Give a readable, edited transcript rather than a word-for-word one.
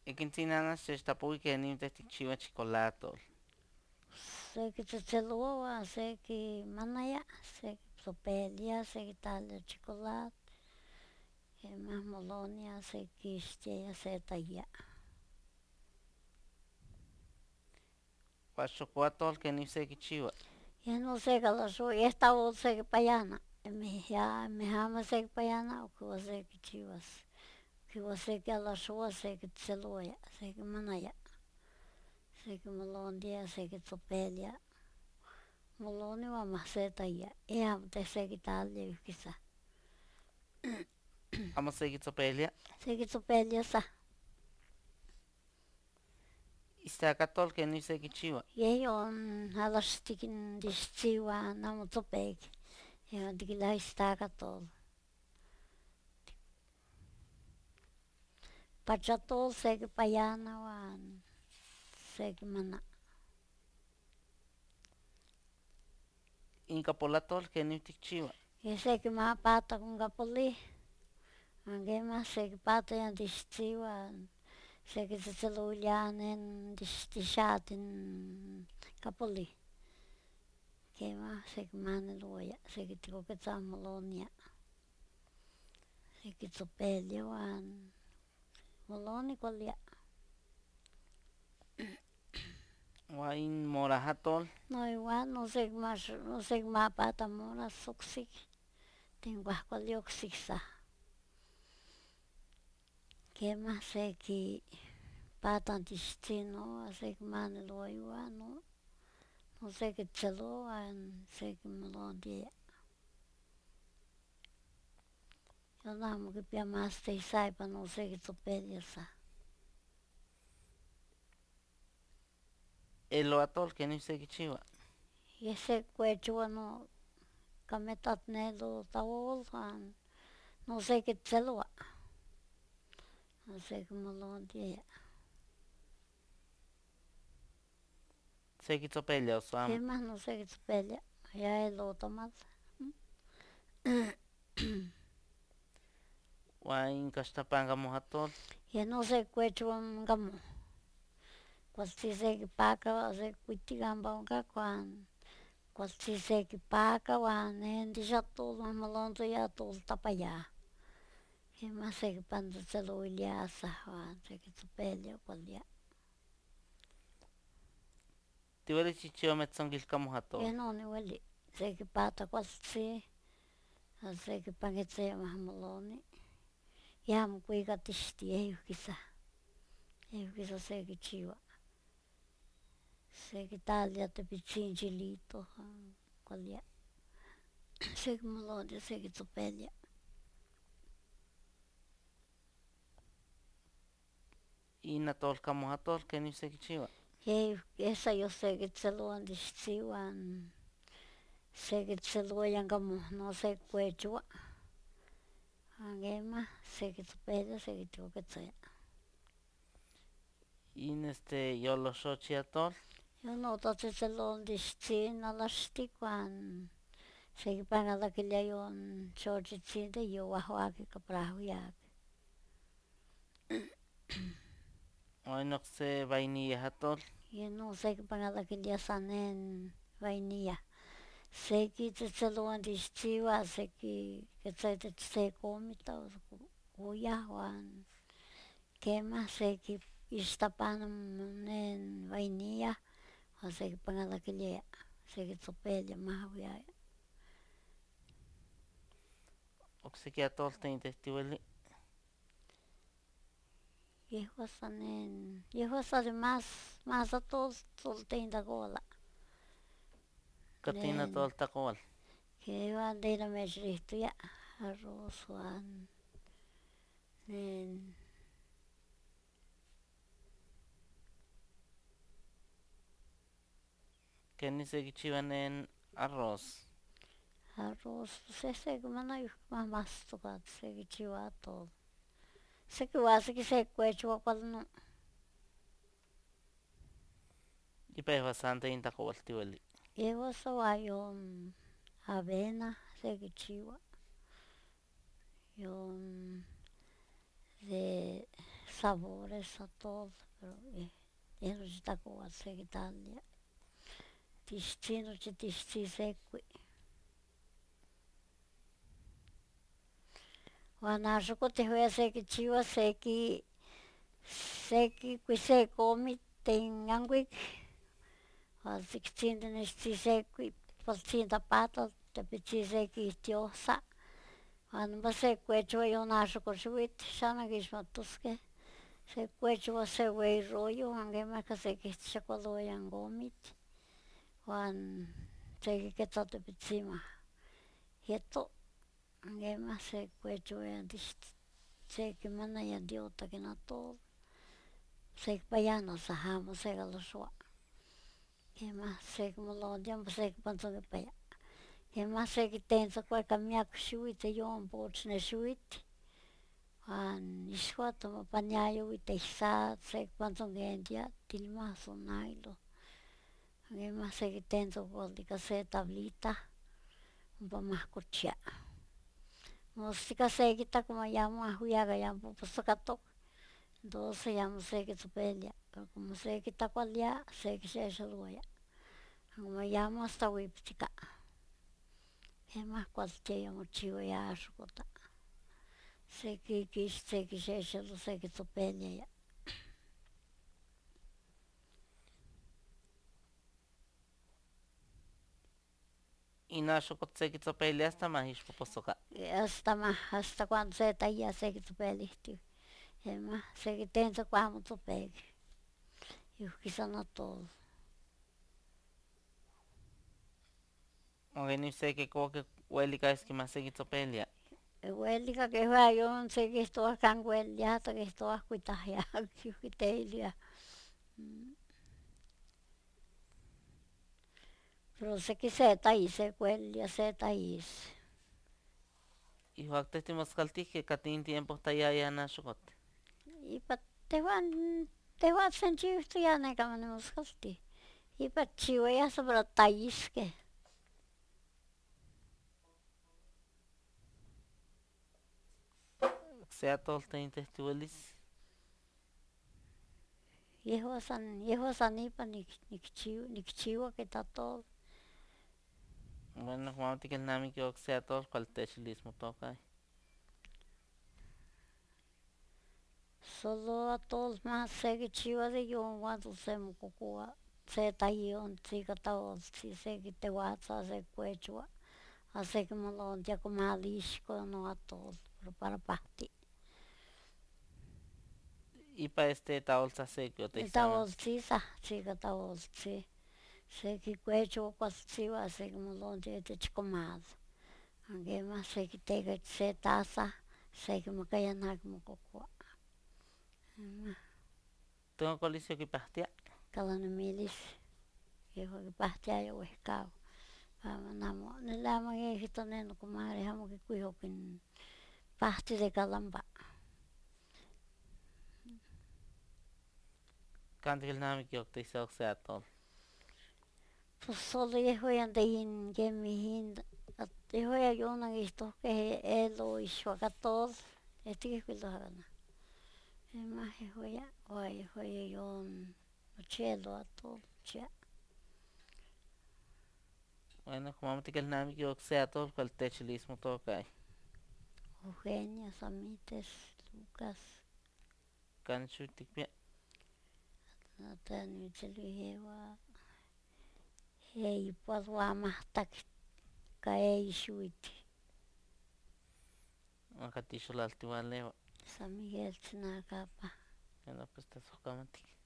Ikintzinanas xextapouiki kenin tehtikchiua chikolatol. Seki tzetzeloa, seki manaya, seki tzopelia, seki talia chocolate, kemah molonia sekixtiaya se taya. Uan xocuatol kenin sekichiua. Yeh no sekalaxoua, yeh tabotl sekipayana, meh amo sekipayana ohcon sekichiuas. Kiua sekialaxoua sekitzeloaya, sekimanaya, sekimolontia, sekitzopelia, moloni uan mahsetaya, yeh amo teh sekitlalia ihkisa. Amo sekitzopelia. Sekitzopelia sa. Istakatol kenin sekichiua. Yeh yon alaxtiquintixtziuan amo tzopec, yon tiquilia istacatol. Pachatol sekipayana uan sekimana. Incapolatol kenin tikchiua. Yeh sekimapata con capolih, uan quemah sekipata tixtziuan, sekitzitzilouilia nen tixatin capolih. Quemah sekimaniluia, sekiticoquetza molonia, sekitzopelia uan moloni kualia. Uan in morahatol. No igual, no sekimapata moras ocsik, tincuahcualia ocsik sa. Quemah sekipata tixtzinoa, sekimaniloua iuan no sekitzeloua uan sekimolontia. Yon amo kipia mas de isa ipan no sekitzopelia sa. Eloatol kenin sekichiua. Yeh sekikuechoua no ica metatnelotlaol uan no sekitzeloua, no sekimolontia. Sekitzopelia oso amo. Quemah no sekitzopelia, ya elotamal. Uan incaxtapan gamohatol. Yeh no sekikuechoua gamoh. Kualtzin sekipaka sekikuitia campa oncac uan kualtzin sekipaka uan nen tixatol mahmolontoya toltapaya. Quemah sekipantzetzelouilia asah uan sekitzopelia kualia. Tiuelis chihchiua metzonkilcamohatol. Yeh no niueli, sekipata kualtzin, uan sekipaquitzia mahmoloni, yeh amo cuicatixti, yeh ihquisa, yeh ihquisa sekichiua. Sekitlalia tepitzin chilito kualia, sekimolontia, sekitzopelia. In atolcamohatol kenin sekichiua. Yeh sa yosekitzeloua tixtzi uan sekitzelouaya gamoh, no sekikuechoua, uan quemah sekitzopelia, sekiticoquetzaya. In yoloxochiatol. Yon otlatzetzeloua tixtzin alaxtic uan sekipacalaquilia yon xochitzintli youahuac ica prahuiac. Uan in ocse vainiyahatol. Yeh no sekipacalaquilia san nen vainilla. Sekitzetzeloua tixtzi uan sequiquetzaya itech se comita o cuyah uan quemah sequiixtapana nen vainilla uan sekipacalaquilia, sekitzopelia mahuiaya. Ocseki atoltl teh tiueli. Yehua san nen, yehua san de mas atol teintacoua. Catin atol tacoual. Queua de namechilihtoya arroz uan nen Kenin sekichiua nen arroz. arroz, pues yeh sekimana mahmastokatl sekichiua atol. Seki sekikuechoua kuali no. Ipa yehua san teintacoual tiueli. Yehua sa uan yon avena sekichiua, yon de sabores esa todo, pero nochi tacoa sekitalia. Tixtzi nochi tixtzisekui. Uan axan tihuia sequichiua seki se comitl yancuic uan tzictzintli nechtzisecui piltzin tapatl tepitzin sequihtiosah uan ompa secuechoua yon axan coxiuitl xamo anquixmatosqueh secuechoua se ueyi rollo uan quemah ica sequihtixicolouaya in comitl uan sequiquetza tepitzimah yeto uan quemah secuechouaya sequimanaya diota quenih atol secpayana san amo secaloxoua quemah sequimolontia ompa sequipantzonquipaya quemah sequitentzacoua ica miac xiuitl yon poch ne xiuitl uan ixuatl ompa paniayoua itech satl sequipantzonquentia tilmazo nailo uan quemah sequitentzacoua ica se tablita ompa mahcochia mostla sequita como ayamo ahwiac ayamo poposocatoc entos ayamo sequitzopelia pero como sequitlacualia sequixexelouaya como ayamo hasta uiptzca quemah cualtziyaya mochiuaya axan cuata sequixexelo sequitzopeliaya. In axan sequitzopelias hasta mahixpoposoca. Hasta cuando se taia sequitzopelihtiu quemah sequitentzacoua amo tzopec ihqui san atol. Uan quenih sequicoua uelica esquimah sequitzopelia. Uelica quehua yon sequihtoua can uelia hasta quihtoua cuitahyac ihqui teiliah pero sequi se taís secuelilia se taís. Ihcuac teh timoscaltihqueh catin tiempo tayaya naxocot. Ipa tehuan tlen chiuihtoya neh amo nimoscaltih ipa chiuayah san para taisqueh. Se atol tlen teh tiuelis. Yehua san ipa nicchiua queta atol. Bueno, como amo tiquelnamiqui oc se atol cuali techilis motocah. Solo atol más sequichiua de yon uan semococoua se tayiontzi ica taoltzi sequitehuatza secuechoua uan sequimolontia comalixco non atol pero para pahti. Ipa taoltza sequiotehsama. Taoltzitzahtzih ica taoltzi sequicuechoua cualtzi uan sequimolontia itech comal uan quemah sequiteca ich se taza sequimacaya nah quimococoua. Tuhon cualis yoquipahtia. Calanimilis yehua quipahtiaya uehcaua nele amo niquihto neh nocomadre amo quicuijo pahti de calampa. Can tiquelnamiqui oc tehsia oc se atol. Pues solo yehuayan de quemih yehuayan yon anquihtohqueh elo ixuac atol tiquihcuiloh canah quemah yehuaya uan yehuaya yon nochi elo atol nochia. Bueno, como amo tiquelnamiqui oc se atol cuali techilis motocah. Eugenia, Samites, Lucas. Canin xiuitl ticpia. Teh nimitzilui eyi puatl uan mahtac ica eyi xiuitl. Uan catixolaltiualeua. San Miguel tzinacapa. Bueno, pues tezohcamatic.